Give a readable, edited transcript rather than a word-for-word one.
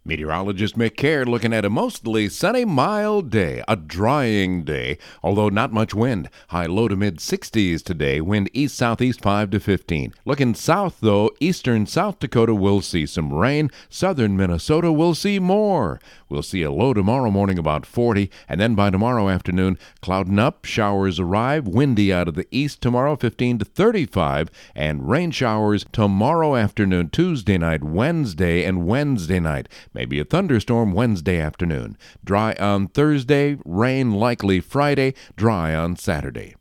Meteorologist Mick Caird looking at a mostly sunny, mild day, a drying day, although not much wind. High low to mid 60s today, wind east-southeast 5 to 15. Looking south, though, eastern South Dakota will see some rain. Southern Minnesota will see more. We'll see a low tomorrow morning about 40, and then by tomorrow afternoon, clouding up, showers arrive, windy out of the east tomorrow 15 to 35, and rain showers tomorrow afternoon, Tuesday night, Wednesday, and Wednesday night. Maybe a thunderstorm Wednesday afternoon. Dry on Thursday, rain likely Friday, dry on Saturday.